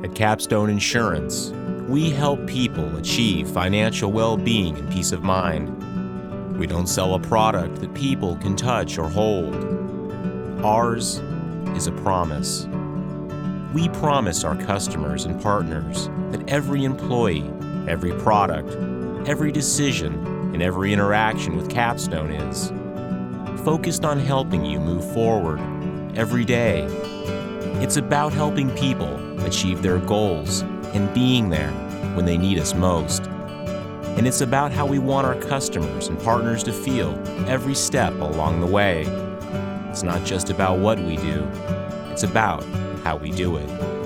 At Capstone Insurance, we help people achieve financial well-being and peace of mind. We don't sell a product that people can touch or hold. Ours is a promise. We promise our customers and partners that every employee, every product, every decision, and every interaction with Capstone is focused on helping you move forward every day. It's about helping people achieve their goals and being there when they need us most. And it's about how we want our customers and partners to feel every step along the way. It's not just about what we do, it's about how we do it.